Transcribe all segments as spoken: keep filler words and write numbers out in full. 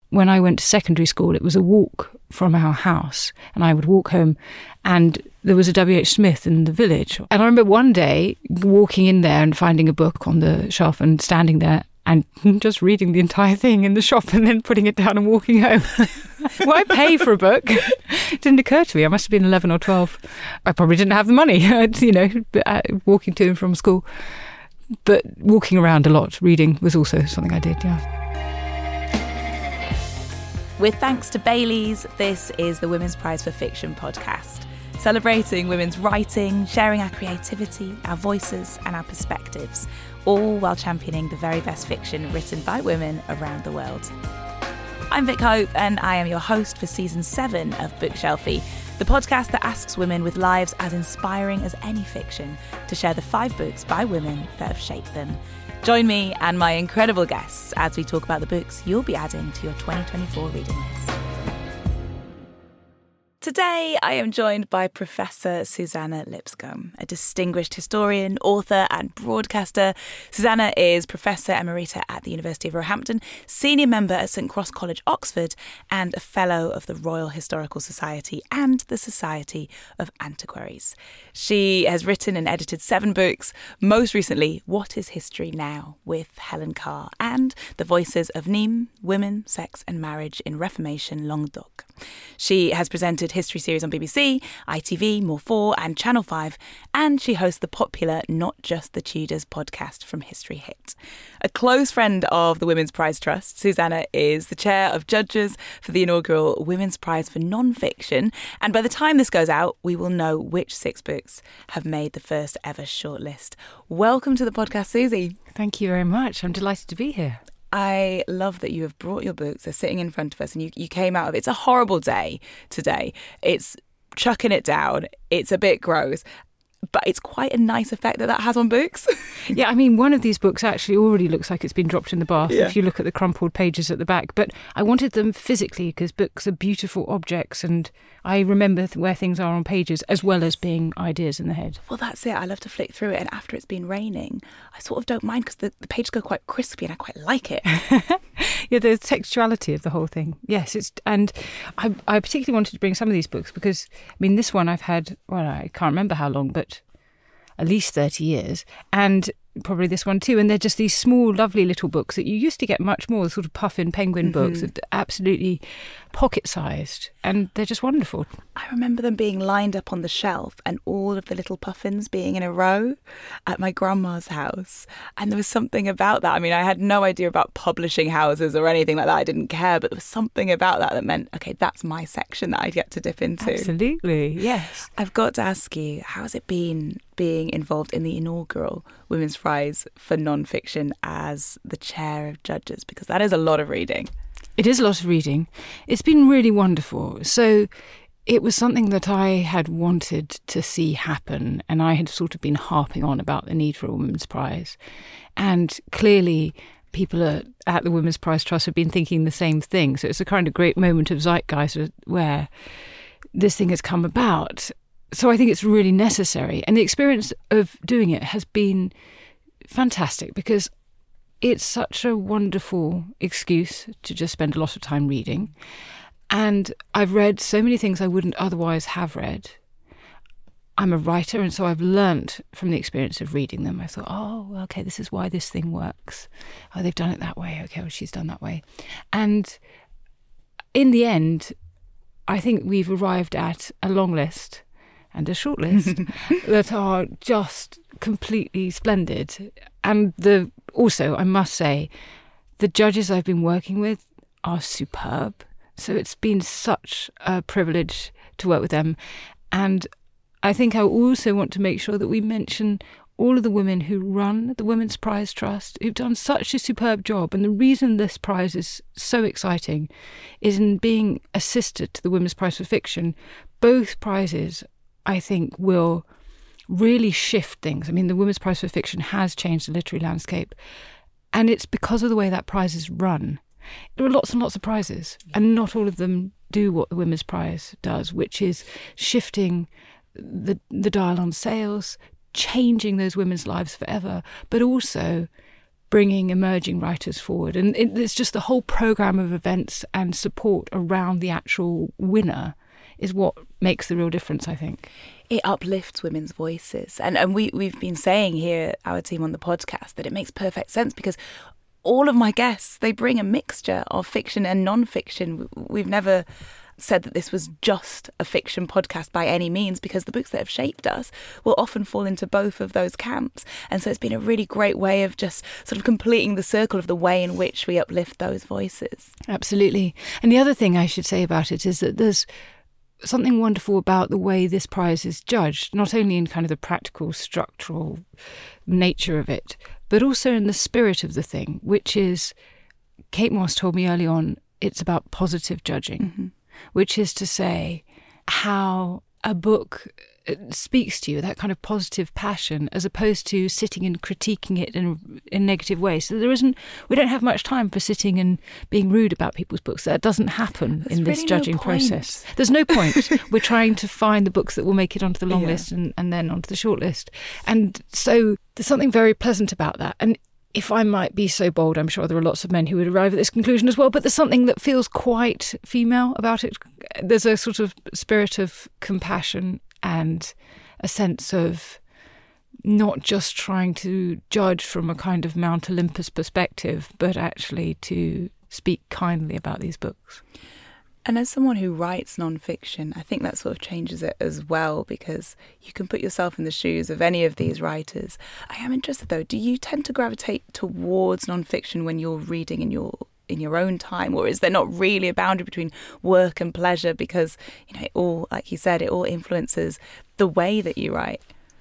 when I went to secondary school, it was a walk from our house, and I would walk home, and there was a W H Smith in the village. And I remember one day walking in there and finding a book on the shelf and standing there and just reading the entire thing in the shop and then putting it down and walking home. Why pay for a book? It didn't occur to me. I must have been eleven or twelve. I probably didn't have the money, you know, walking to and from school. But walking around a lot, reading was also something I did, yeah. With thanks to Baileys, this is the Women's Prize for Fiction podcast, celebrating women's writing, sharing our creativity, our voices and our perspectives, all while championing the very best fiction written by women around the world. I'm Vic Hope, and I am your host for season seven of Bookshelfie, the podcast that asks women with lives as inspiring as any fiction to share the five books by women that have shaped them. Join me and my incredible guests as we talk about the books you'll be adding to your twenty twenty-four reading list. Today, I am joined by Professor Suzannah Lipscomb, a distinguished historian, author and broadcaster. Suzannah is Professor Emerita at the University of Roehampton, Senior Member at St Cross College, Oxford, and a Fellow of the Royal Historical Society and the Society of Antiquaries. She has written and edited seven books, most recently, What is History Now? With Helen Carr, and The Voices of Nîmes, Women, Sex and Marriage in Reformation Languedoc. She has presented history series on B B C, I T V, More four and Channel five, and she hosts the popular Not Just the Tudors podcast from History Hit. A close friend of the Women's Prize Trust, Suzannah is the chair of judges for the inaugural Women's Prize for Non-Fiction, and by the time this goes out, we will know which six books have made the first ever shortlist. Welcome to the podcast, Susie. Thank you very much. I'm delighted to be here. I love that you have brought your books. They're sitting in front of us and you, you came out of it. It's a horrible day today. It's chucking it down. It's a bit gross. But it's quite a nice effect that that has on books. Yeah, I mean, one of these books actually already looks like it's been dropped in the bath yeah. if you look at the crumpled pages at the back. But I wanted them physically because books are beautiful objects and I remember where things are on pages as well as being ideas in the head. Well, that's it. I love to flick through it. And after it's been raining, I sort of don't mind because the, the pages go quite crispy and I quite like it. Yeah, the textuality of the whole thing. Yes, it's and I, I particularly wanted to bring some of these books because, I mean, this one I've had, well, I can't remember how long, but at least thirty years, and probably this one too. And they're just these small, lovely little books that you used to get much more, sort of puffin penguin mm-hmm. books, that are absolutely pocket-sized, and they're just wonderful. I remember them being lined up on the shelf and all of the little puffins being in a row at my grandma's house. And there was something about that. I mean, I had no idea about publishing houses or anything like that. I didn't care, but there was something about that that meant, okay, that's my section that I'd get to dip into. Absolutely, yes. I've got to ask you, how's it been being involved in the inaugural Women's Prize for Non-Fiction as the chair of judges? Because that is a lot of reading. It is a lot of reading. It's been really wonderful. So it was something that I had wanted to see happen, and I had sort of been harping on about the need for a Women's Prize. And clearly people at, at the Women's Prize Trust have been thinking the same thing. So it's a kind of great moment of zeitgeist where this thing has come about. So I think it's really necessary. And the experience of doing it has been fantastic because it's such a wonderful excuse to just spend a lot of time reading. And I've read so many things I wouldn't otherwise have read. I'm a writer, and so I've learnt from the experience of reading them. I thought, oh, okay, this is why this thing works. Oh, they've done it that way. Okay, well, she's done that way. And in the end, I think we've arrived at a long list and a short list that are just completely splendid. And the also, I must say, the judges I've been working with are superb. So it's been such a privilege to work with them. And I think I also want to make sure that we mention all of the women who run the Women's Prize Trust, who've done such a superb job. And the reason this prize is so exciting is in being a sister to the Women's Prize for Fiction. Both prizes, I think, will really shift things. I mean, the Women's Prize for Fiction has changed the literary landscape, and it's because of the way that prize is run. There are lots and lots of prizes, and not all of them do what the Women's Prize does, which is shifting the the dial on sales, changing those women's lives forever, but also bringing emerging writers forward. And it, it's just the whole programme of events and support around the actual winner is what makes the real difference, I think. It uplifts women's voices. And and we, we've been saying here, our team on the podcast, that it makes perfect sense because all of my guests, they bring a mixture of fiction and non-fiction. We've never said that this was just a fiction podcast by any means, because the books that have shaped us will often fall into both of those camps. And so it's been a really great way of just sort of completing the circle of the way in which we uplift those voices. Absolutely. And the other thing I should say about it is that there's something wonderful about the way this prize is judged, not only in kind of the practical, structural nature of it, but also in the spirit of the thing, which is, Kate Moss told me early on, it's about positive judging. Mm-hmm. Which is to say how a book speaks to you, that kind of positive passion, as opposed to sitting and critiquing it in in negative ways. So there isn't, we don't have much time for sitting and being rude about people's books. That doesn't happen There's in this really judging no point. process. There's no point. We're trying to find the books that will make it onto the long yeah. list and, and then onto the short list. And so there's something very pleasant about that. And if I might be so bold, I'm sure there are lots of men who would arrive at this conclusion as well, but there's something that feels quite female about it. There's a sort of spirit of compassion and a sense of not just trying to judge from a kind of Mount Olympus perspective, but actually to speak kindly about these books. And as someone who writes non-fiction, I think that sort of changes it as well, because you can put yourself in the shoes of any of these writers. I am interested, though, do you tend to gravitate towards non-fiction when you're reading in your in your own time, or is there not really a boundary between work and pleasure? Because, you know, it all, like you said, it all influences the way that you write.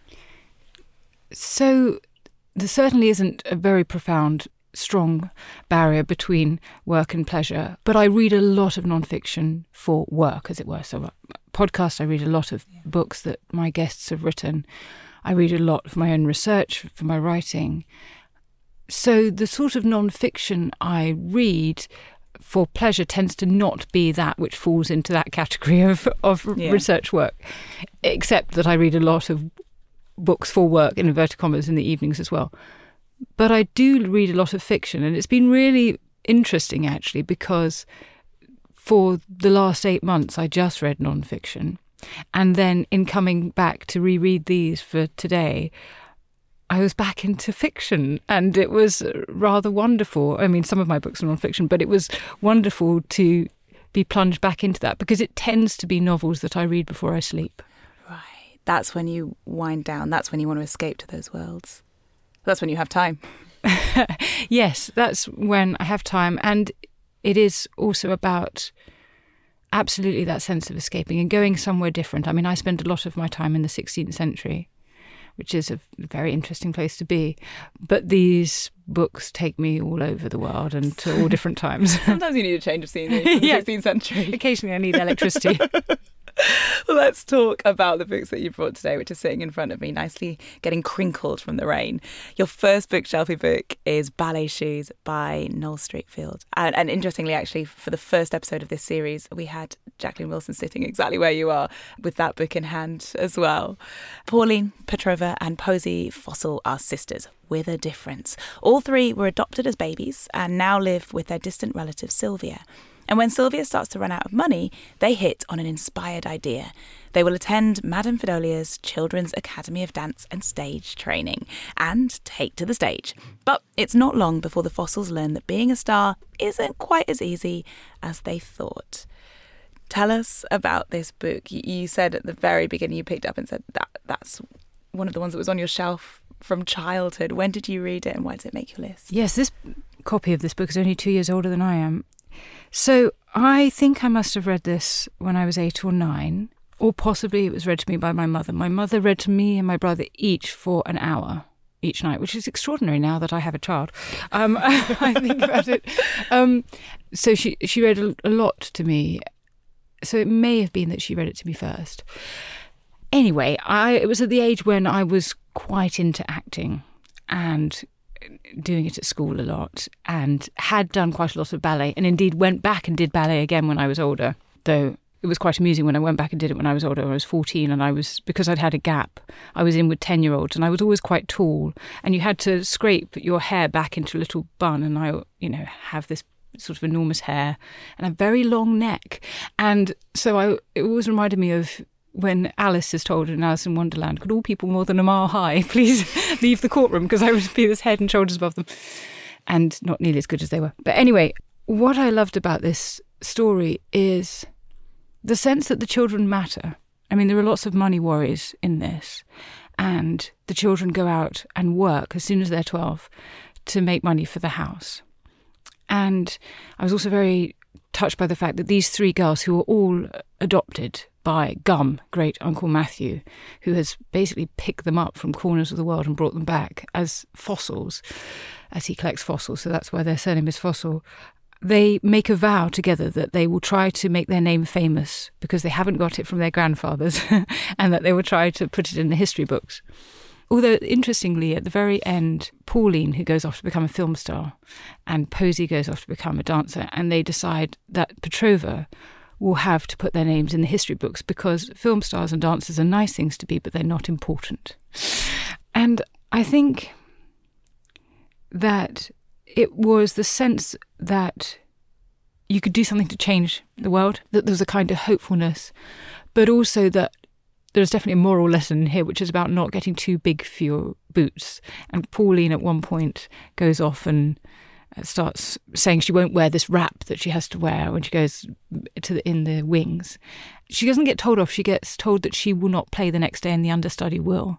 So there certainly isn't a very profound strong barrier between work and pleasure, but I read a lot of non-fiction for work, as it were. So podcasts, I read a lot of yeah. books that my guests have written. I read a lot for my own research, for my writing. So the sort of non-fiction I read for pleasure tends to not be that which falls into that category of, of yeah. research work, except that I read a lot of books for work, in inverted commas, in the evenings as well. But I do read a lot of fiction, and it's been really interesting, actually, because for the last eight months I just read non-fiction. And then in coming back to reread these for today, I was back into fiction, and it was rather wonderful. I mean, some of my books are non-fiction, but it was wonderful to be plunged back into that, because it tends to be novels that I read before I sleep. Right. That's when you wind down. That's when you want to escape to those worlds. That's when you have time. Yes, that's when I have time. And it is also about absolutely that sense of escaping and going somewhere different. I mean, I spend a lot of my time in the sixteenth century, which is a very interesting place to be. But these books take me all over the world and to all different times. Sometimes you need a change of scenery from the yeah. sixteenth century. Occasionally I need electricity. Well, let's talk about the books that you brought today, which are sitting in front of me, nicely getting crinkled from the rain. Your first bookshelfy book is Ballet Shoes by Noel Streatfeild. And, and interestingly, actually, for the first episode of this series, we had Jacqueline Wilson sitting exactly where you are with that book in hand as well. Pauline Petrova and Posey Fossil are sisters with a difference. All three were adopted as babies and now live with their distant relative Sylvia. And when Sylvia starts to run out of money, they hit on an inspired idea. They will attend Madame Fidolia's Children's Academy of Dance and Stage Training and take to the stage. But it's not long before the Fossils learn that being a star isn't quite as easy as they thought. Tell us about this book. You said at the very beginning, you picked up and said that that's one of the ones that was on your shelf from childhood. When did you read it and why did it make your list? Yes, this copy of this book is only two years older than I am. So I think I must have read this when I was eight or nine, or possibly it was read to me by my mother. My mother read to me and my brother each for an hour each night, which is extraordinary now that I have a child. Um, I think about it. Um, so she, she read a, a lot to me. So it may have been that she read it to me first. Anyway, I it was at the age when I was quite into acting and doing it at school a lot, and had done quite a lot of ballet, and indeed went back and did ballet again when I was older, though it was quite amusing when I went back and did it when I was older. I was fourteen, and I was, because I'd had a gap, I was in with ten-year-olds, and I was always quite tall, and you had to scrape your hair back into a little bun, and I, you know, have this sort of enormous hair and a very long neck. And so I, it always reminded me of when Alice is told in Alice in Wonderland, could all people more than a mile high please leave the courtroom, because I would be this head and shoulders above them, and not nearly as good as they were. But anyway, what I loved about this story is the sense that the children matter. I mean, there are lots of money worries in this, and the children go out and work as soon as they're twelve to make money for the house. And I was also very touched by the fact that these three girls, who were all adopted by Gum, great Uncle Matthew, who has basically picked them up from corners of the world and brought them back as fossils, as he collects fossils, so that's why their surname is Fossil. They make a vow together that they will try to make their name famous because they haven't got it from their grandfathers, and that they will try to put it in the history books. Although, interestingly, at the very end, Pauline, who goes off to become a film star, and Posy goes off to become a dancer, and they decide that Petrova will have to put their names in the history books because film stars and dancers are nice things to be, but they're not important. And I think that it was the sense that you could do something to change the world, that there was a kind of hopefulness, but also that there's definitely a moral lesson here, which is about not getting too big for your boots. And Pauline at one point goes off and starts saying she won't wear this wrap that she has to wear when she goes to the, in the wings. She doesn't get told off. She gets told that she will not play the next day and the understudy will.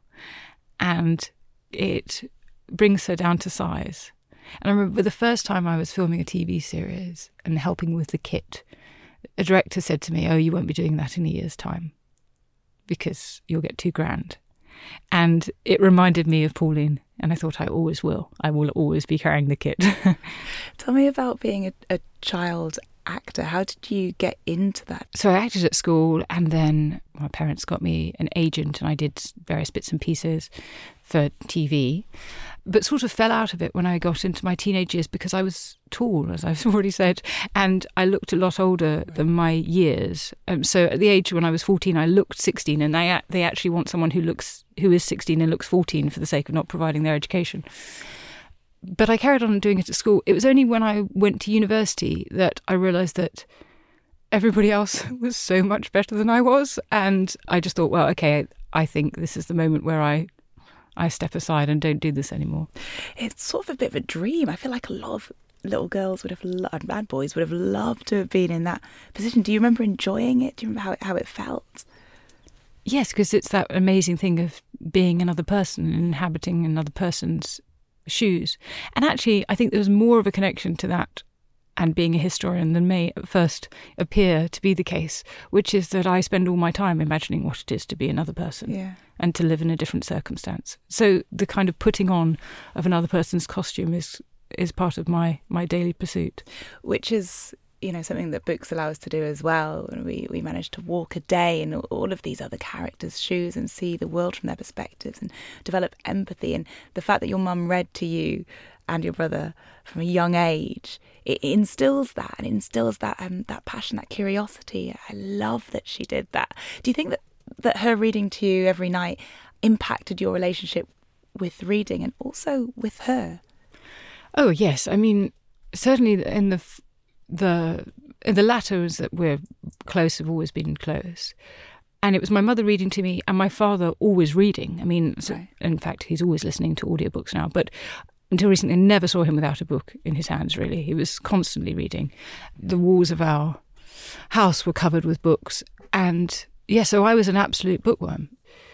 And it brings her down to size. And I remember the first time I was filming a T V series and helping with the kit, a director said to me, "Oh, you won't be doing that in a year's time because you'll get too grand." And it reminded me of Pauline, and I thought, I always will. I will always be carrying the kit. Tell me about being a, a child actor. How did you get into that? So I acted at school, and then my parents got me an agent, and I did various bits and pieces for T V, but sort of fell out of it when I got into my teenage years because I was tall, as I've already said, and I looked a lot older right. than my years. Um, so at the age when I was fourteen, I looked sixteen, and they they actually want someone who looks who is sixteen and looks fourteen for the sake of not providing their education. But I carried on doing it at school. It was only when I went to university that I realised that everybody else was so much better than I was, and I just thought, well, okay, I think this is the moment where I I step aside and don't do this anymore. It's sort of a bit of a dream. I feel like a lot of little girls would have loved, and boys would have loved to have been in that position. Do you remember enjoying it? Do you remember how it, how it felt? Yes, because it's that amazing thing of being another person and inhabiting another person's shoes. And actually, I think there was more of a connection to that and being a historian than may at first appear to be the case, which is that I spend all my time imagining what it is to be another person yeah. and to live in a different circumstance. So the kind of putting on of another person's costume is is part of my, my daily pursuit. Which is, you know, something that books allow us to do as well. We we manage to walk a day in all of these other characters' shoes and see the world from their perspectives and develop empathy. And the fact that your mum read to you and your brother from a young age, it instills that and instills that um, that passion, that curiosity. I love that she did that. Do you think that, that her reading to you every night impacted your relationship with reading and also with her? Oh, yes. I mean, certainly in the the in the latter is that we're close, have always been close. And it was my mother reading to me and my father always reading. I mean, so, right. in fact, he's always listening to audiobooks now, but until recently, I never saw him without a book in his hands, really. He was constantly reading. The walls of our house were covered with books. And, yeah, so I was an absolute bookworm.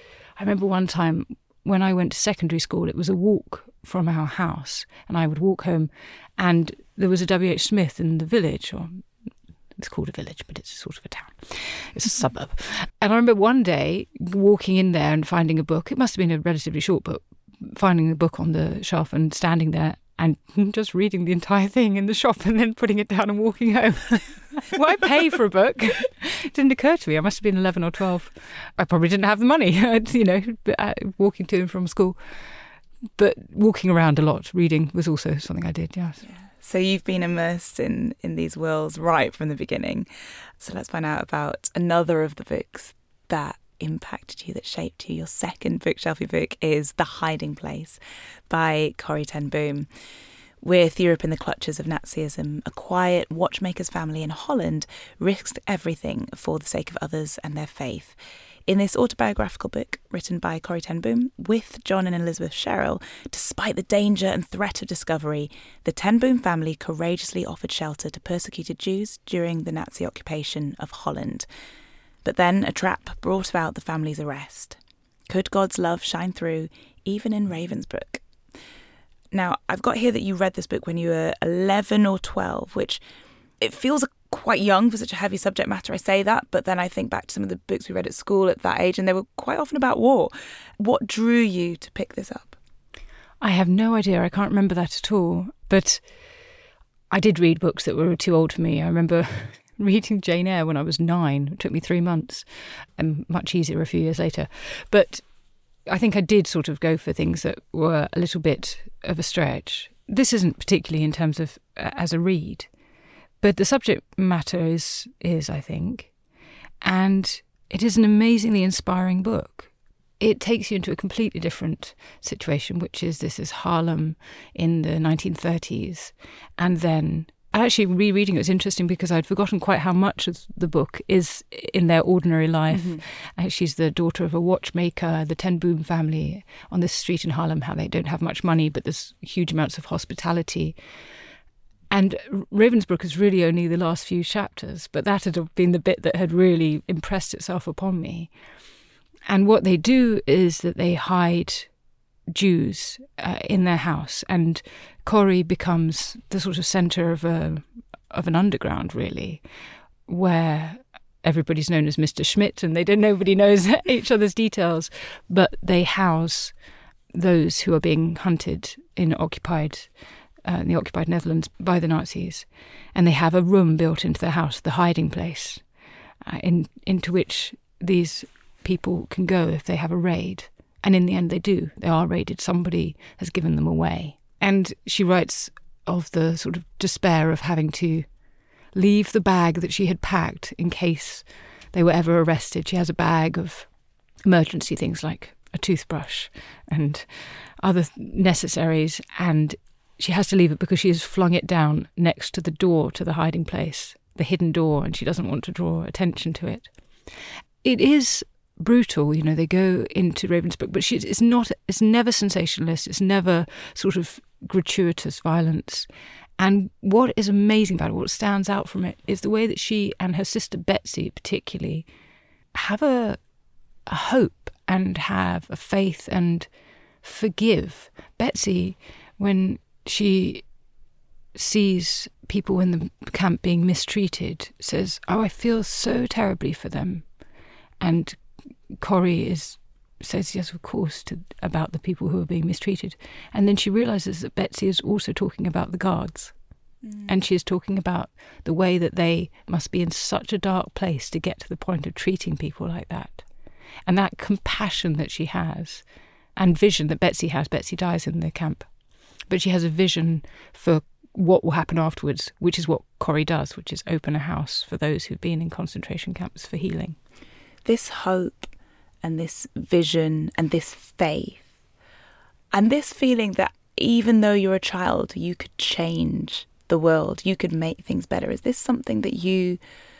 I remember one time when I went to secondary school, it was a walk from our house, and I would walk home, and there was a W H Smith in the village, or it's called a village, but it's sort of a town. It's a suburb. And I remember one day walking in there and finding a book. It must have been a relatively short book, finding a book on the shelf and standing there and just reading the entire thing in the shop and then putting it down and walking home. Why pay for a book? It didn't occur to me. I must have been eleven or twelve. I probably didn't have the money, you know, walking to and from school. But walking around a lot, reading was also something I did, yes. Yeah. So you've been immersed in, in these worlds right from the beginning. So let's find out about another of the books that impacted you, that shaped you. Your second bookshelfy book is The Hiding Place by Corrie ten Boom. With Europe in the clutches of Nazism, a quiet watchmaker's family in Holland risked everything for the sake of others and their faith. In this autobiographical book, written by Corrie ten Boom, with John and Elizabeth Sherrill, despite the danger and threat of discovery, the ten Boom family courageously offered shelter to persecuted Jews during the Nazi occupation of Holland. But then a trap brought about the family's arrest. Could God's love shine through, even in Ravensbrück? Now, I've got here that you read this book when you were eleven or twelve, which it feels quite young for such a heavy subject matter. I say that, but then I think back to some of the books we read at school at that age, and they were quite often about war. What drew you to pick this up? I have no idea. I can't remember that at all. But I did read books that were too old for me. I remember reading Jane Eyre when I was nine. It took me three months, and much easier a few years later. But I think I did sort of go for things that were a little bit of a stretch. This isn't particularly in terms of uh, as a read, but the subject matter is, is, I think, and it is an amazingly inspiring book. It takes you into a completely different situation, which is this is Harlem in the nineteen thirties. And then actually rereading it was interesting because I'd forgotten quite how much of the book is in their ordinary life. Mm-hmm. She's the daughter of a watchmaker, the ten Boom family on this street in Harlem, how they don't have much money, but there's huge amounts of hospitality. And Ravensbrück is really only the last few chapters, but that had been the bit that had really impressed itself upon me. And what they do is that they hide Jews uh, in their house, and Corrie becomes the sort of centre of a of an underground, really, where everybody's known as Mister Schmidt, and they don't. Nobody knows each other's details, but they house those who are being hunted in occupied. Uh, in the occupied Netherlands by the Nazis, and they have a room built into their house, the hiding place, uh, in into which these people can go if they have a raid. And in the end they do. They are raided. Somebody has given them away. And she writes of the sort of despair of having to leave the bag that she had packed in case they were ever arrested. She has a bag of emergency things like a toothbrush and other necessaries, and she has to leave it because she has flung it down next to the door to the hiding place, the hidden door, and she doesn't want to draw attention to it. It is brutal, you know, they go into Ravensbrück, but she, it's not, it's never sensationalist, it's never sort of gratuitous violence. And what is amazing about it, what stands out from it, is the way that she and her sister Betsy particularly have a, a hope and have a faith and forgive. Betsy, when she sees people in the camp being mistreated, says, "Oh, I feel so terribly for them." And Corrie is says, "Yes, of course," to, about the people who are being mistreated. And then she realises that Betsy is also talking about the guards. Mm. And she is talking about the way that they must be in such a dark place to get to the point of treating people like that. And that compassion that she has and vision that Betsy has. Betsy dies in the camp. But she has a vision for what will happen afterwards, which is what Corrie does, which is open a house for those who've been in concentration camps for healing. This hope and this vision and this faith and this feeling that even though you're a child, you could change the world, you could make things better. Is this something that you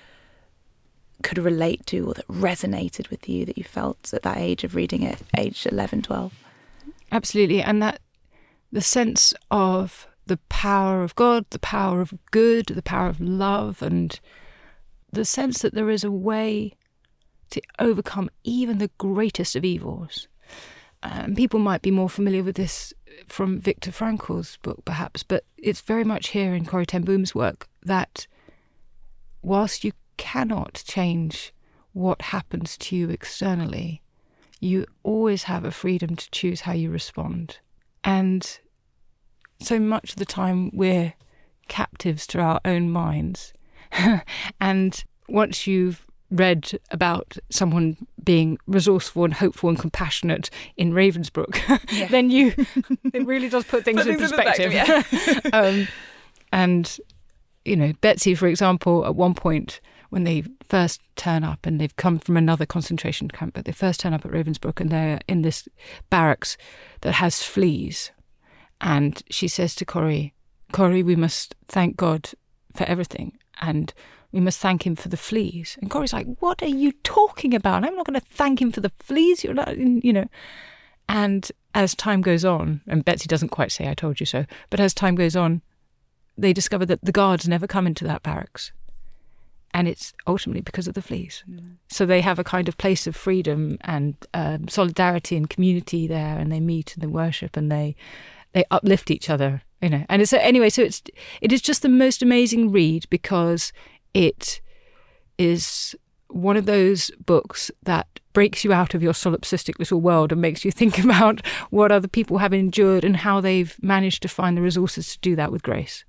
could relate to or that resonated with you, that you felt at that age of reading it, age eleven, twelve? Absolutely. And that the sense of the power of God, the power of good, the power of love, and the sense that there is a way to overcome even the greatest of evils. Um, people might be more familiar with this from Viktor Frankl's book, perhaps, but it's very much here in Corrie ten Boom's work that whilst you cannot change what happens to you externally, you always have a freedom to choose how you respond. And so much of the time we're captives to our own minds. And once you've read about someone being resourceful and hopeful and compassionate in Ravensbrück, yeah. then you it really does put things, put in, things perspective. in perspective. Yeah. um, And, you know, Betsy, for example, at one point when they first turn up, and they've come from another concentration camp, but they first turn up at Ravensbrück and they're in this barracks that has fleas. And she says to Corrie, Corrie, we must thank God for everything, and we must thank him for the fleas. And Corrie's like, what are you talking about? I'm not going to thank him for the fleas. You're not, you know. And as time goes on, and Betsy doesn't quite say I told you so, but as time goes on, they discover that the guards never come into that barracks. And it's ultimately because of the fleas. Mm. So they have a kind of place of freedom and um, solidarity and community there, and they meet and they worship and they they uplift each other, you know. And it's anyway. So it's it is just the most amazing read, because it is one of those books that breaks you out of your solipsistic little world and makes you think about what other people have endured and how they've managed to find the resources to do that with grace.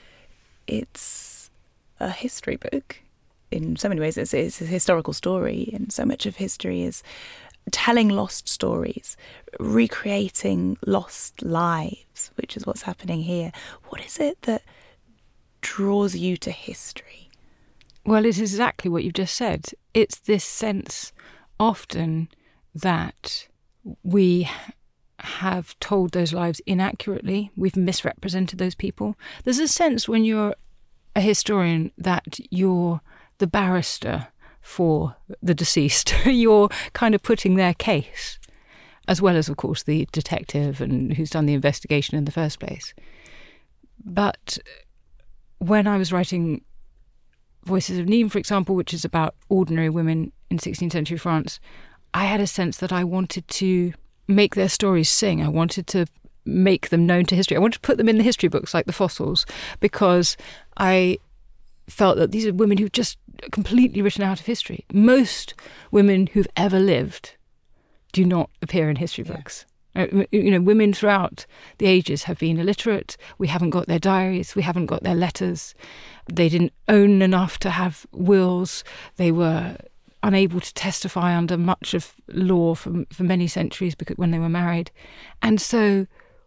It's a history book. In so many ways, it's, it's a historical story, and so much of history is telling lost stories, recreating lost lives, which is what's happening here. What is it that draws you to history? Well, it's exactly what you've just said. It's this sense often that we have told those lives inaccurately. We've misrepresented those people. There's a sense when you're a historian that you're the barrister for the deceased. You're kind of putting their case, as well as, of course, the detective and who's done the investigation in the first place. But when I was writing Voices of Nîmes, for example, which is about ordinary women in sixteenth century France, I had a sense that I wanted to make their stories sing. I wanted to make them known to history. I wanted to put them in the history books like the fossils, because I felt that these are women who've just completely written out of history. Most women who've ever lived do not appear in history yeah. books. You know, women throughout the ages have been illiterate. We haven't got their diaries. We haven't got their letters. They didn't own enough to have wills. They were unable to testify under much of law for, for many centuries because when they were married. And so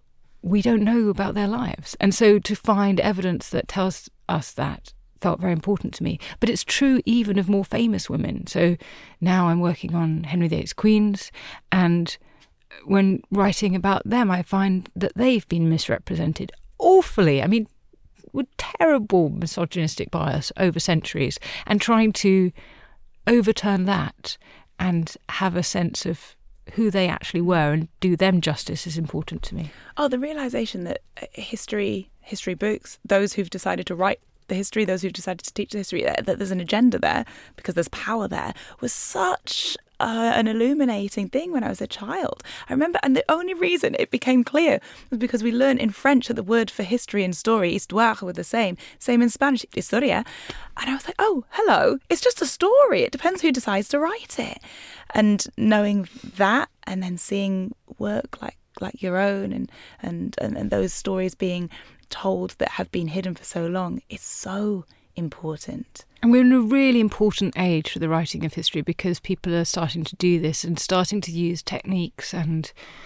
we don't know about their lives. And so to find evidence that tells us that felt very important to me. But it's true even of more famous women. So now I'm working on Henry the eighth's queens, and when writing about them, I find that they've been misrepresented awfully. I mean, with terrible misogynistic bias over centuries, and trying to overturn that and have a sense of who they actually were and do them justice is important to me. Oh, the realisation that history, history books, those who've decided to write the history, those who've decided to teach the history, that there's an agenda there because there's power there, was such uh, an illuminating thing when I was a child. I remember, and the only reason it became clear was because we learned in French that the word for history and story, histoire, were the same. Same in Spanish, historia. And I was like, oh, hello, it's just a story. It depends who decides to write it. And knowing that, and then seeing work like like your own, and and, and, and those stories being told that have been hidden for so long, is so important. And we're in a really important age for the writing of history, because people are starting to do this and starting to use techniques and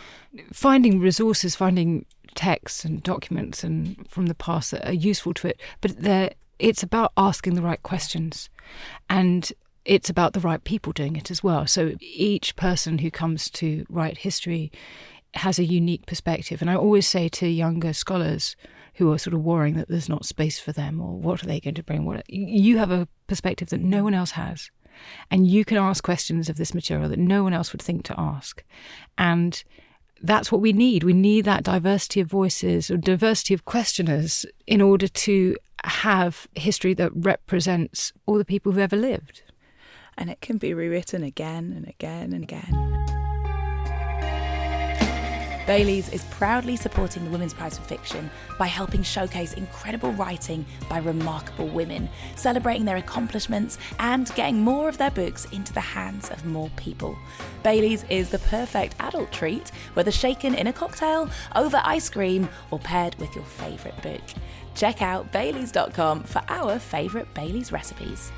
finding resources, finding texts and documents and from the past that are useful to it. But it's about asking the right questions, and it's about the right people doing it as well. So each person who comes to write history has a unique perspective. And I always say to younger scholars who are sort of worrying that there's not space for them, or what are they going to bring? What you have a perspective that no one else has, and you can ask questions of this material that no one else would think to ask. And that's what we need. We need that diversity of voices or diversity of questioners in order to have history that represents all the people who've ever lived. And it can be rewritten again and again and again. Bayleys is proudly supporting the Women's Prize for Fiction by helping showcase incredible writing by remarkable women, celebrating their accomplishments and getting more of their books into the hands of more people. Bayleys is the perfect adult treat, whether shaken in a cocktail, over ice cream, or paired with your favourite book. Check out Bayleys dot com for our favourite Bayleys recipes.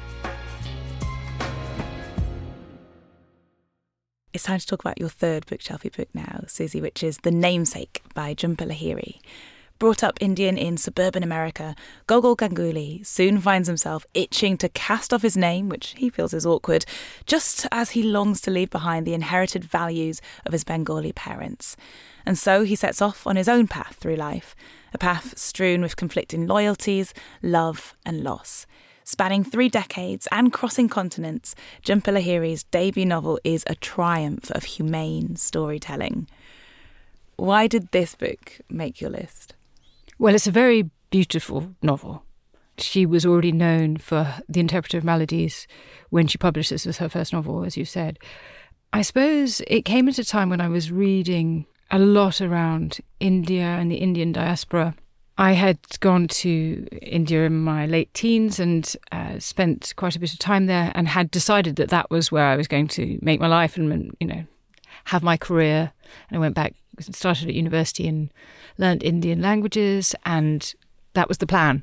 It's time to talk about your third bookshelfy book now, Susie, which is The Namesake by Jhumpa Lahiri. Brought up Indian in suburban America, Gogol Ganguly soon finds himself itching to cast off his name, which he feels is awkward, just as he longs to leave behind the inherited values of his Bengali parents. And so he sets off on his own path through life, a path strewn with conflicting loyalties, love and loss. Spanning three decades and crossing continents, Jhumpa Lahiri's debut novel is a triumph of humane storytelling. Why did this book make your list? Well, it's a very beautiful novel. She was already known for The Interpreter of Maladies when she published this as her first novel, as you said. I suppose it came at a time when I was reading a lot around India and the Indian diaspora. I had gone to India in my late teens and uh, spent quite a bit of time there and had decided that that was where I was going to make my life and, you know, have my career. And I went back, started at university and learned Indian languages, and that was the plan.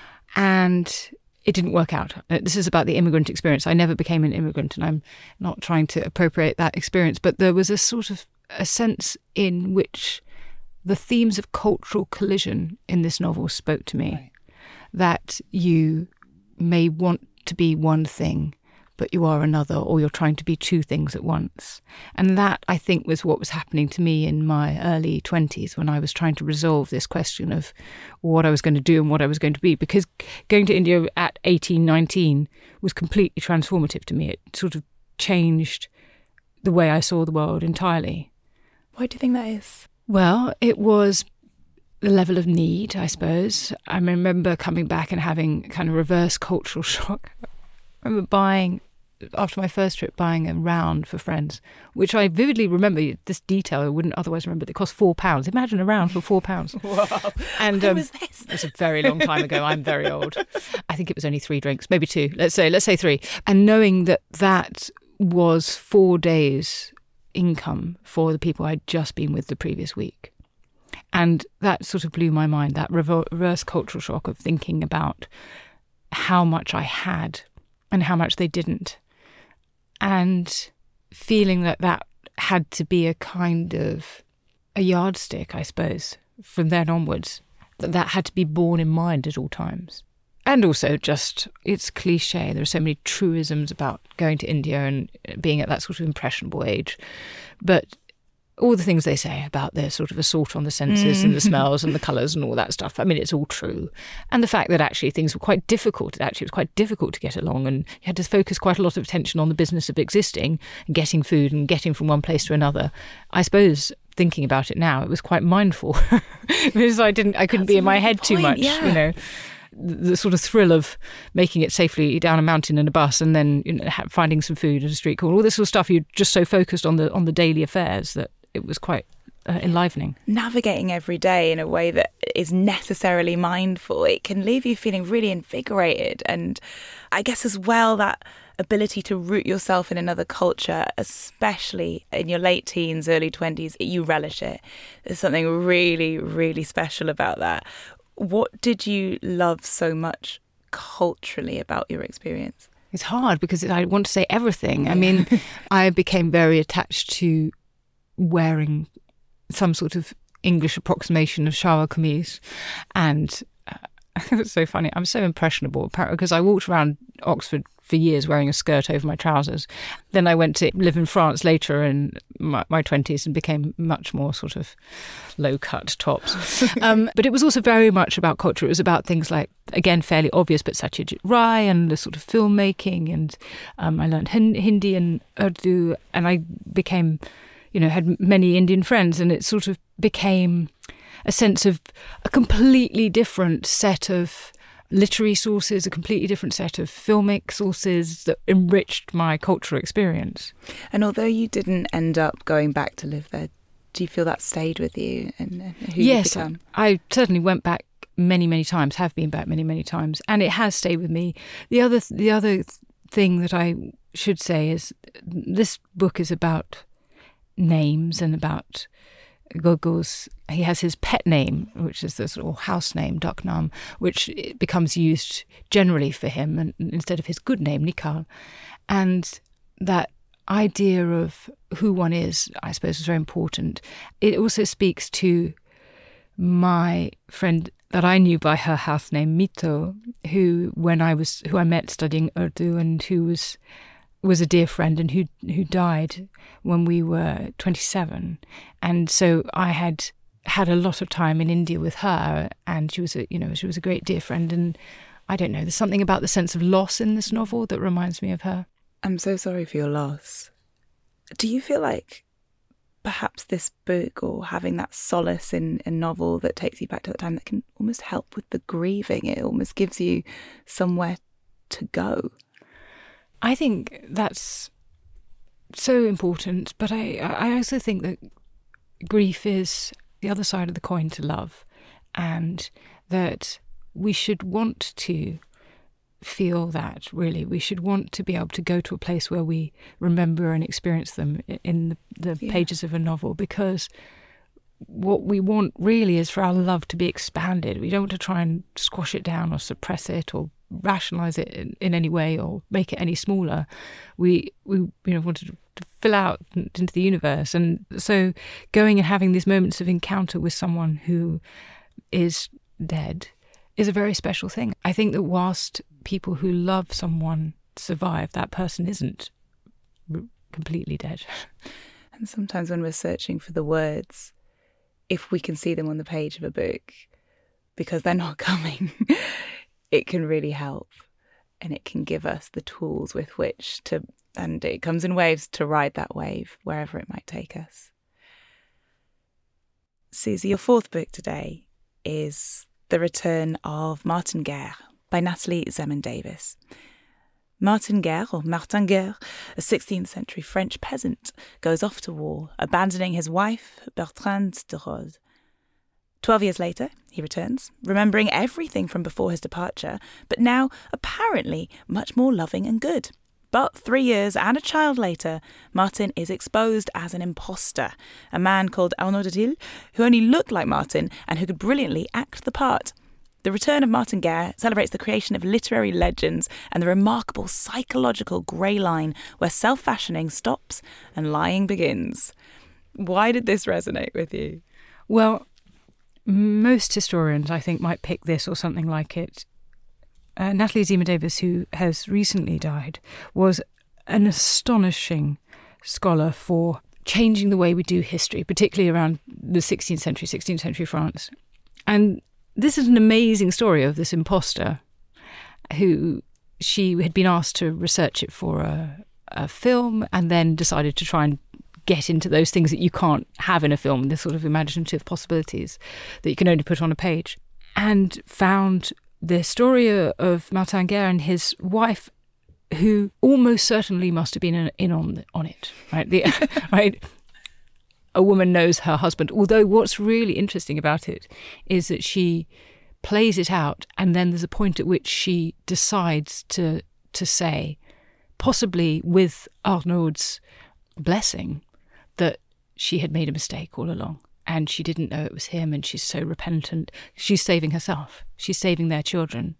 And it didn't work out. This is about the immigrant experience. I never became an immigrant, and I'm not trying to appropriate that experience, but there was a sort of a sense in which the themes of cultural collision in this novel spoke to me. Right. That you may want to be one thing, but you are another, or you're trying to be two things at once. And that, I think, was what was happening to me in my early twenties when I was trying to resolve this question of what I was going to do and what I was going to be. Because going to India at eighteen, nineteen was completely transformative to me. It sort of changed the way I saw the world entirely. Why do you think that is? Well, it was the level of need, I suppose. I remember coming back and having kind of reverse cultural shock. I remember buying, after my first trip, buying a round for friends, which I vividly remember, this detail I wouldn't otherwise remember. It cost four pounds. Imagine a round for four pounds. Wow. And when um, was this? It was a very long time ago. I'm very old. I think it was only three drinks, maybe two. Let's say, let's say three. And knowing that that was four days' income for the people I'd just been with the previous week. And that sort of blew my mind, that reverse cultural shock of thinking about how much I had and how much they didn't. And feeling that that had to be a kind of a yardstick, I suppose, from then onwards, that that had to be borne in mind at all times. And also just, it's cliche, there are so many truisms about going to India and being at that sort of impressionable age. But all the things they say about their sort of assault on the senses mm. and the smells and the colours and all that stuff, I mean, it's all true. And the fact that actually things were quite difficult, actually it was quite difficult to get along, and you had to focus quite a lot of attention on the business of existing and getting food and getting from one place to another. I suppose, thinking about it now, it was quite mindful because I didn't, I couldn't That's be in my head point, too much, yeah. you know. The sort of thrill of making it safely down a mountain in a bus and then, you know, finding some food at a street corner, all this sort of stuff, you're just so focused on the on the daily affairs that it was quite uh, enlivening. Navigating every day in a way that is necessarily mindful, it can leave you feeling really invigorated. And I guess as well, that ability to root yourself in another culture, especially in your late teens, early twenties, you relish it. There's something really, really special about that. What did you love so much culturally about your experience? It's hard because I want to say everything. I mean, I became very attached to wearing some sort of English approximation of shalwar kameez. And uh, it was so funny. I'm so impressionable because I walked around Oxford for years wearing a skirt over my trousers. Then I went to live in France later in my, my twenties and became much more sort of low-cut tops. um, but it was also very much about culture. It was about things like, again, fairly obvious, but Satyajit Ray and the sort of filmmaking. And um, I learned Hindi and Urdu, and I became, you know, had many Indian friends, and it sort of became a sense of a completely different set of literary sources, a completely different set of filmic sources that enriched my cultural experience. And although you didn't end up going back to live there, do you feel that stayed with you and, and who yes, you've become? I certainly went back many, many times, have been back many, many times, and it has stayed with me. The other, the other thing that I should say is this book is about names and about Gogol's, he has his pet name, which is the sort of house name, Ducknam, which becomes used generally for him and instead of his good name, Nikal. And that idea of who one is, I suppose, is very important. It also speaks to my friend that I knew by her house name, Mito, who when I was who I met studying Urdu and who was was a dear friend and who who died when we were twenty-seven. And so I had had a lot of time in India with her, and she was a you know she was a great dear friend. And I don't know, there's something about the sense of loss in this novel that reminds me of her. I'm so sorry for your loss. Do you feel like perhaps this book, or having that solace in a novel that takes you back to that time, that can almost help with the grieving? It almost gives you somewhere to go. I think that's so important, but I, I also think that grief is the other side of the coin to love, and that we should want to feel that, really. We should want to be able to go to a place where we remember and experience them in the, the yeah. pages of a novel, because what we want really is for our love to be expanded. We don't want to try and squash it down or suppress it or rationalise it in, in any way or make it any smaller. We we you know wanted to, to fill out into the universe, and so going and having these moments of encounter with someone who is dead is a very special thing. I think that whilst people who love someone survive, that person isn't completely dead. And sometimes when we're searching for the words, if we can see them on the page of a book, because they're not coming, it can really help, and it can give us the tools with which to, and it comes in waves, to ride that wave wherever it might take us. Susie, your fourth book today is The Return of Martin Guerre by Natalie Zemon-Davis. Martin Guerre, or Martin Guerre, a sixteenth century French peasant, goes off to war, abandoning his wife, Bertrande de Rode. Twelve years later, he returns, remembering everything from before his departure, but now apparently much more loving and good. But three years and a child later, Martin is exposed as an imposter, a man called Arnaud de Tilly, who only looked like Martin and who could brilliantly act the part. The Return of Martin Guerre celebrates the creation of literary legends and the remarkable psychological grey line where self-fashioning stops and lying begins. Why did this resonate with you? Well, most historians, I think, might pick this or something like it. Uh, Natalie Zemon-Davis, who has recently died, was an astonishing scholar for changing the way we do history, particularly around the sixteenth century, sixteenth century France. And this is an amazing story of this imposter who she had been asked to research it for a, a film, and then decided to try and get into those things that you can't have in a film, the sort of imaginative possibilities that you can only put on a page, and found the story of Martin Guerre and his wife, who almost certainly must have been in on on it, right? The, right? A woman knows her husband. Although what's really interesting about it is that she plays it out, and then there's a point at which she decides to to say, possibly with Arnaud's blessing, that she had made a mistake all along. And she didn't know it was him, and she's so repentant. She's saving herself. She's saving their children.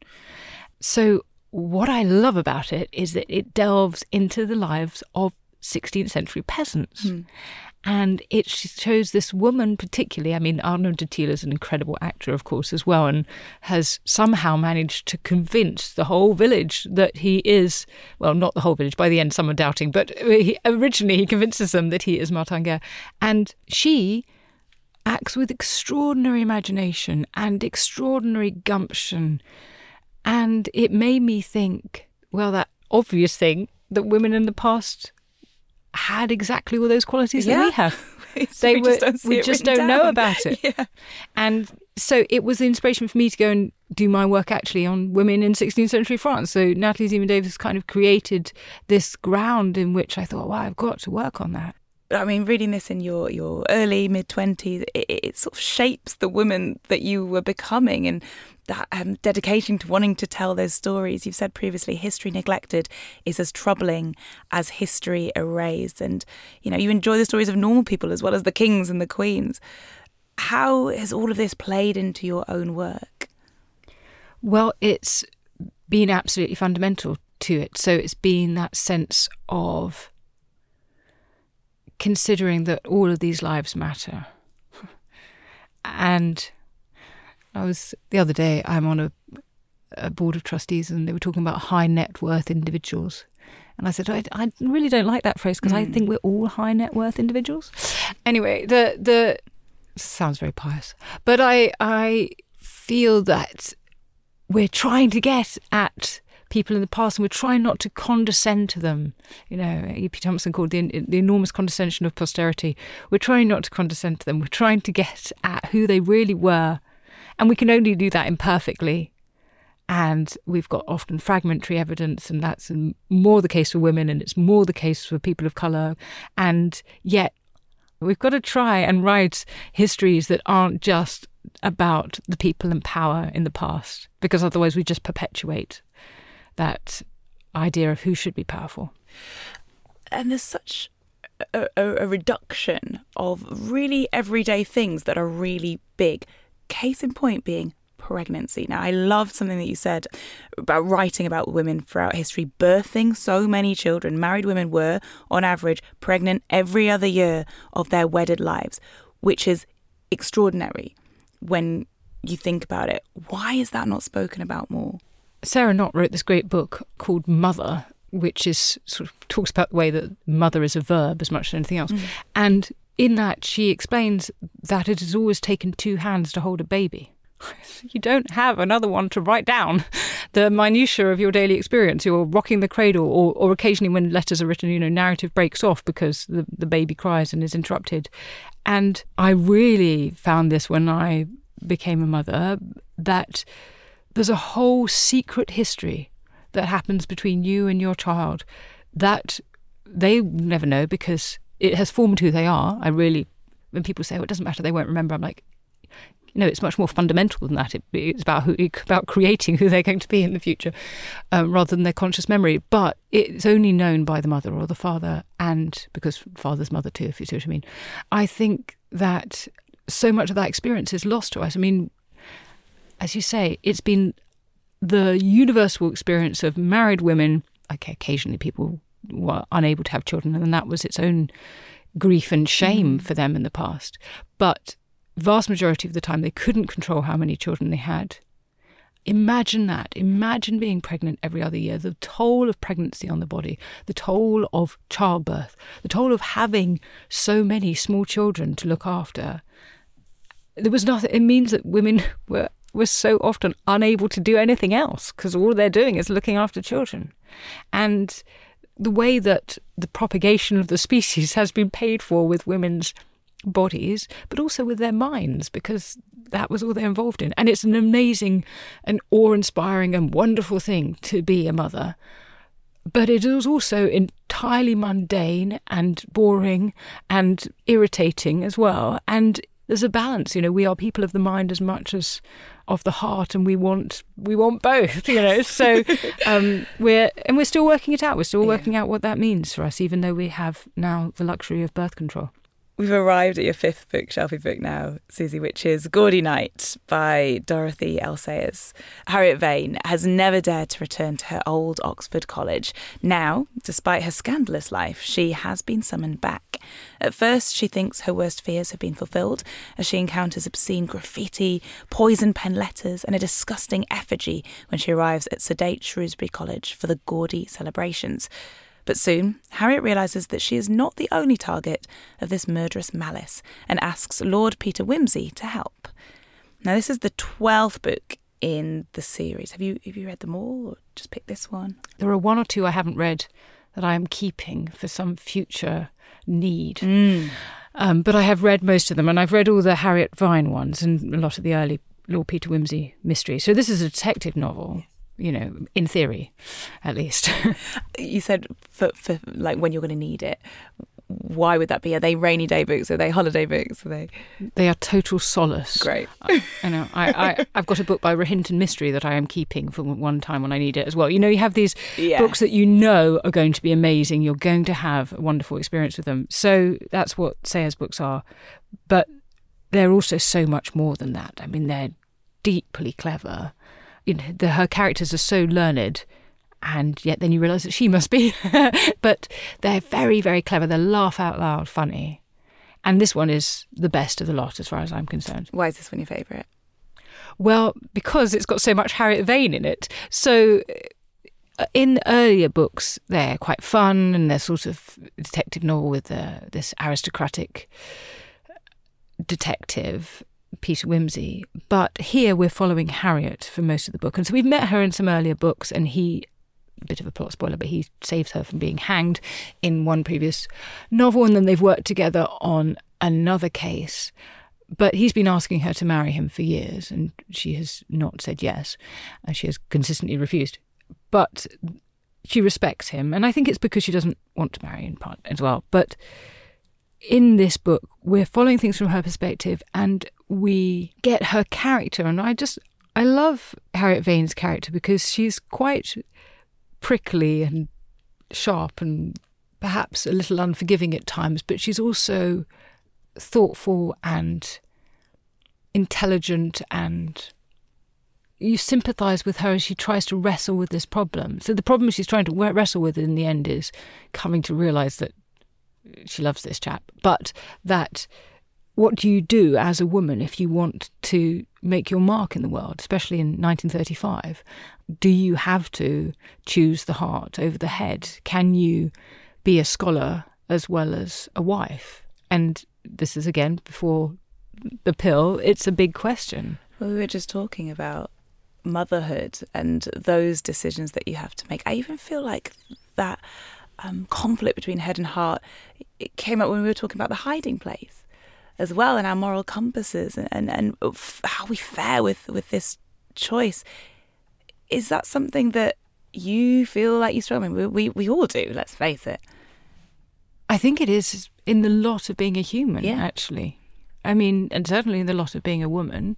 So what I love about it is that it delves into the lives of sixteenth century peasants. Mm. And it shows this woman particularly. I mean, Arnaud de Tilly is an incredible actor, of course, as well, and has somehow managed to convince the whole village that he is, well, not the whole village, by the end some are doubting, but he, originally he convinces them that he is Martin Guerre. And she acts with extraordinary imagination and extraordinary gumption. And it made me think, well, that obvious thing that women in the past had exactly all those qualities yeah. that we have. they we were, just don't, we just don't down. know about it. Yeah. And so it was the inspiration for me to go and do my work actually on women in sixteenth century France. So Natalie Zemon-Davis kind of created this ground in which I thought, wow, I've got to work on that. I mean, reading this in your, your early, mid-twenties, it, it sort of shapes the woman that you were becoming, and that um, dedication to wanting to tell those stories. You've said previously, history neglected is as troubling as history erased. And, you know, you enjoy the stories of normal people as well as the kings and the queens. How has all of this played into your own work? Well, it's been absolutely fundamental to it. So it's been that sense of considering that all of these lives matter. And I was, the other day, I'm on a, a board of trustees and they were talking about high net worth individuals. And I said, I, I really don't like that phrase because mm. I think we're all high net worth individuals. Anyway, the the sounds very pious. But I I feel that we're trying to get at people in the past and we're trying not to condescend to them. You know, E P Thompson called the, the enormous condescension of posterity. We're trying not to condescend to them. We're trying to get at who they really were. And we can only do that imperfectly. And we've got often fragmentary evidence, and that's more the case for women, and it's more the case for people of colour. And yet we've got to try and write histories that aren't just about the people in power in the past, because otherwise we just perpetuate that idea of who should be powerful. And there's such a, a, a reduction of really everyday things that are really big. Case in point being pregnancy. Now, I loved something that you said about writing about women throughout history, birthing so many children. Married women were, on average, pregnant every other year of their wedded lives, which is extraordinary when you think about it. Why is that not spoken about more? Sarah Knott wrote this great book called Mother, which is sort of talks about the way that mother is a verb as much as anything else. Mm. And in that, she explains that it has always taken two hands to hold a baby. You don't have another one to write down the minutiae of your daily experience. You're rocking the cradle, or, or occasionally when letters are written, you know, narrative breaks off because the, the baby cries and is interrupted. And I really found this when I became a mother, that there's a whole secret history that happens between you and your child that they never know because it has formed who they are. I really, when people say, oh, it doesn't matter, they won't remember, I'm like, no, it's much more fundamental than that. It, it's about who, about creating who they're going to be in the future, um, rather than their conscious memory. But it's only known by the mother or the father, and because father's mother too, if you see what I mean. I think that so much of that experience is lost to us. I mean, as you say, it's been the universal experience of married women. Okay, occasionally people were unable to have children, and that was its own grief and shame mm. for them in the past. But vast majority of the time they couldn't control how many children they had. Imagine that. Imagine being pregnant every other year, the toll of pregnancy on the body, the toll of childbirth, the toll of having so many small children to look after. There was nothing. It means that women were, were so often unable to do anything else because all they're doing is looking after children. And the way that the propagation of the species has been paid for with women's bodies, but also with their minds, because that was all they're involved in. And it's an amazing and awe-inspiring and wonderful thing to be a mother. But it is also entirely mundane and boring and irritating as well. And there's a balance, you know, we are people of the mind as much as of the heart, and we want we want both, you know. So um, we're and we're still working it out. We're still working yeah. out what that means for us, even though we have now the luxury of birth control. We've arrived at your fifth bookshelfie book now, Susie, which is Gaudy Night by Dorothy L. Sayers. Harriet Vane has never dared to return to her old Oxford college. Now, despite her scandalous life, she has been summoned back. At first, she thinks her worst fears have been fulfilled as she encounters obscene graffiti, poison pen letters and a disgusting effigy when she arrives at sedate Shrewsbury College for the gaudy celebrations. But soon, Harriet realises that she is not the only target of this murderous malice and asks Lord Peter Wimsey to help. Now, this is the twelfth book in the series. Have you have you read them all or just picked this one? There are one or two I haven't read that I am keeping for some future need. Mm. Um, but I have read most of them, and I've read all the Harriet Vine ones and a lot of the early Lord Peter Wimsey mysteries. So this is a detective novel. You know, in theory, at least. You said for, for like when you're going to need it. Why would that be? Are they rainy day books? Are they holiday books? Are they? They are total solace. Great. I, you know, I, I, I've got a book by Rohinton Mystery that I am keeping for one time when I need it as well. You know, you have these yes. books that you know are going to be amazing. You're going to have a wonderful experience with them. So that's what Sayers books are. But they're also so much more than that. I mean, they're deeply clever. You know, the, her characters are so learned, and yet then you realise that she must be. But they're very, very clever. They're laugh out loud funny. And this one is the best of the lot as far as I'm concerned. Why is this one your favourite? Well, because it's got so much Harriet Vane in it. So in earlier books, they're quite fun and they're sort of detective novel with uh, this aristocratic detective, Peter Wimsey. But here we're following Harriet for most of the book. And so we've met her in some earlier books, and he, a bit of a plot spoiler, but he saves her from being hanged in one previous novel, and then they've worked together on another case. But he's been asking her to marry him for years, and she has not said yes, and she has consistently refused. But she respects him, and I think it's because she doesn't want to marry in part as well. But in this book, we're following things from her perspective, and we get her character. And I just, I love Harriet Vane's character because she's quite prickly and sharp and perhaps a little unforgiving at times, but she's also thoughtful and intelligent, and you sympathise with her as she tries to wrestle with this problem. So the problem she's trying to wrestle with in the end is coming to realise that she loves this chap, but that what do you do as a woman if you want to make your mark in the world, especially in nineteen thirty-five? Do you have to choose the heart over the head? Can you be a scholar as well as a wife? And this is, again, before the pill, it's a big question. Well, we were just talking about motherhood and those decisions that you have to make. I even feel like that um, conflict between head and heart, it came up when we were talking about The Hiding Place as well, and our moral compasses and, and, and how we fare with, with this choice. Is that something that you feel like you struggle with? We, we all do, let's face it. I think it is in the lot of being a human, yeah. actually. I mean, and certainly in the lot of being a woman,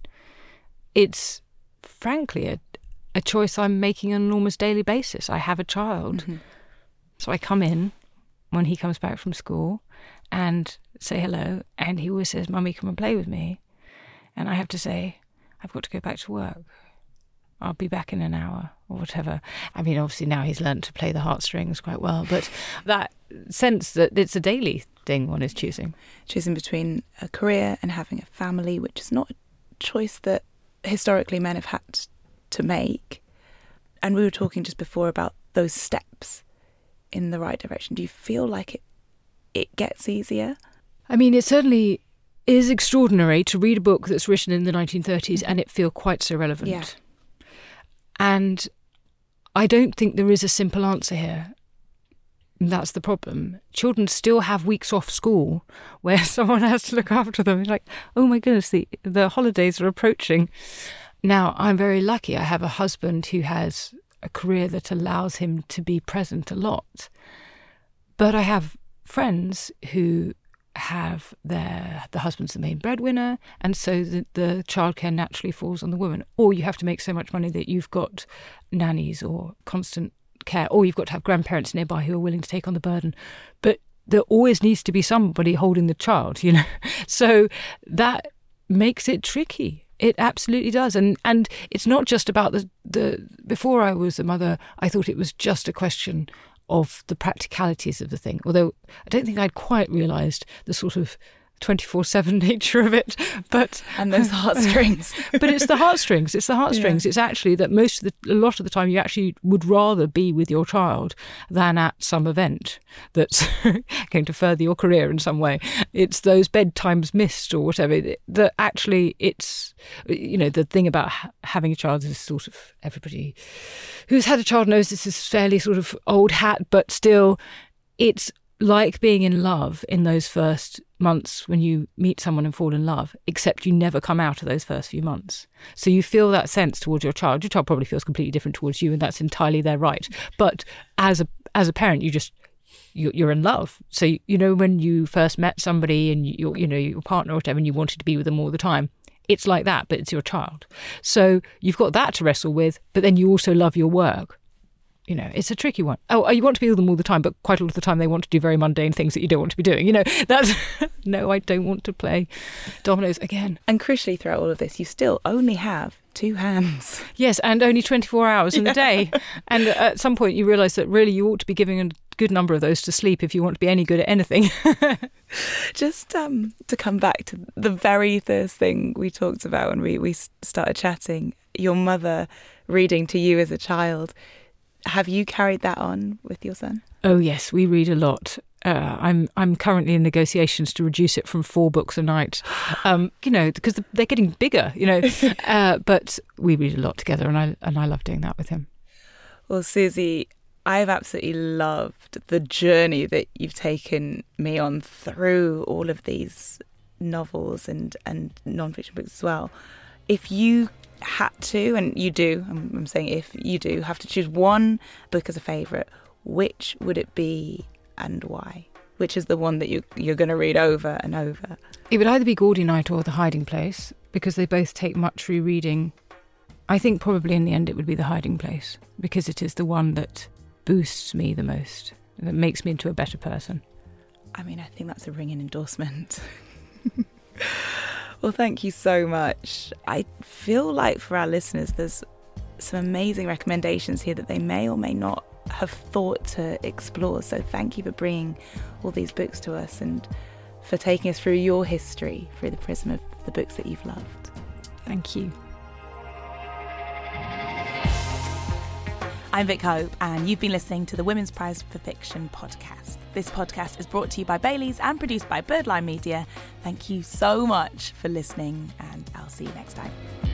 it's frankly a, a choice I'm making on an almost daily basis. I have a child, mm-hmm. so I come in when he comes back from school and say hello, and he always says, "Mummy, come and play with me." And I have to say, I've got to go back to work. I'll be back in an hour or whatever. I mean, obviously now he's learned to play the heartstrings quite well, but that sense that it's a daily thing one is choosing. Choosing between a career and having a family, which is not a choice that historically men have had to make. And we were talking just before about those steps in the right direction. Do you feel like it it gets easier? I mean, it certainly is extraordinary to read a book that's written in the nineteen thirties and it feel quite so relevant. Yeah. And I don't think there is a simple answer here. That's the problem. Children still have weeks off school where someone has to look after them. It's like, oh my goodness, the, the holidays are approaching. Now, I'm very lucky. I have a husband who has a career that allows him to be present a lot. But I have friends who have their the husband's the main breadwinner, and so the, the childcare naturally falls on the woman. Or you have to make so much money that you've got nannies or constant care, or you've got to have grandparents nearby who are willing to take on the burden. But there always needs to be somebody holding the child, you know. So that makes it tricky. It absolutely does. And and it's not just about the the before I was a mother, I thought it was just a question of the practicalities of the thing, although I don't think I'd quite realised the sort of twenty-four seven nature of it. But and those heartstrings. But it's the heartstrings. It's the heartstrings. Yeah. It's actually that most of the, a lot of the time you actually would rather be with your child than at some event that's going to further your career in some way. It's those bedtimes missed or whatever that actually it's, you know, the thing about ha- having a child is sort of everybody who's had a child knows this is fairly sort of old hat, but still it's like being in love in those first months when you meet someone and fall in love, except you never come out of those first few months. So you feel that sense towards your child. Your child probably feels completely different towards you, and that's entirely their right. But as a as a parent, you just you're in love. So you, you know when you first met somebody and you you know your partner or whatever, and you wanted to be with them all the time. It's like that, but it's your child. So you've got that to wrestle with, but then you also love your work. You know, it's a tricky one. Oh, you want to be with them all the time, but quite a lot of the time they want to do very mundane things that you don't want to be doing. You know, that's, no, I don't want to play dominoes again. And crucially, throughout all of this, you still only have two hands. Yes, and only twenty-four hours in yeah. the day. And at some point you realise that really you ought to be giving a good number of those to sleep if you want to be any good at anything. Just um, to come back to the very first thing we talked about when we, we started chatting, your mother reading to you as a child. Have you carried that on with your son? Oh, yes, we read a lot. Uh, I'm I'm currently in negotiations to reduce it from four books a night, um, you know, because they're getting bigger, you know. uh, but we read a lot together, and I and I love doing that with him. Well, Susie, I've absolutely loved the journey that you've taken me on through all of these novels and, and non-fiction books as well. If you had to, and you do, I'm, I'm saying if you do, have to choose one book as a favourite, which would it be and why? Which is the one that you, you're going to read over and over? It would either be Gaudy Night or The Hiding Place, because they both take much rereading. I think probably in the end it would be The Hiding Place, because it is the one that boosts me the most, that makes me into a better person. I mean, I think that's a ringing endorsement. Well, thank you so much. I feel like for our listeners, there's some amazing recommendations here that they may or may not have thought to explore. So thank you for bringing all these books to us and for taking us through your history through the prism of the books that you've loved. Thank you. I'm Vic Hope, and you've been listening to the Women's Prize for Fiction podcast. This podcast is brought to you by Baileys and produced by Birdline Media. Thank you so much for listening, and I'll see you next time.